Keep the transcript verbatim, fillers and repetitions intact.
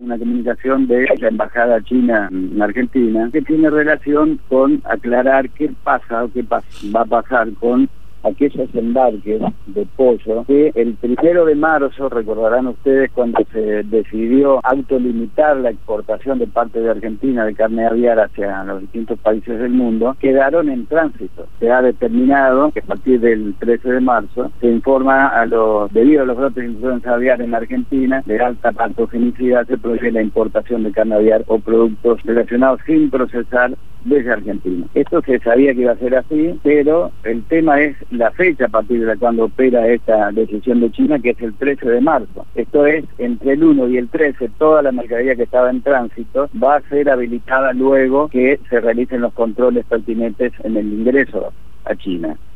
una comunicación de la Embajada China en Argentina que tiene relación con aclarar qué pasa o qué pas va a pasar con aquellos embarques de pollo que el primero de marzo, recordarán ustedes, cuando se decidió autolimitar la exportación de parte de Argentina de carne aviar hacia los distintos países del mundo, quedaron en tránsito. Se ha determinado que a partir del trece de marzo se informa a los, debido a los brotes de influenza aviar en Argentina, de alta patogenicidad, se prohíbe la importación de carne aviar o productos relacionados sin procesar desde Argentina. Esto se sabía que iba a ser así, pero el tema es la fecha a partir de la cuando opera esta decisión de China, que es el trece de marzo. Esto es, entre el uno y el trece, toda la mercadería que estaba en tránsito va a ser habilitada luego que se realicen los controles pertinentes en el ingreso a China.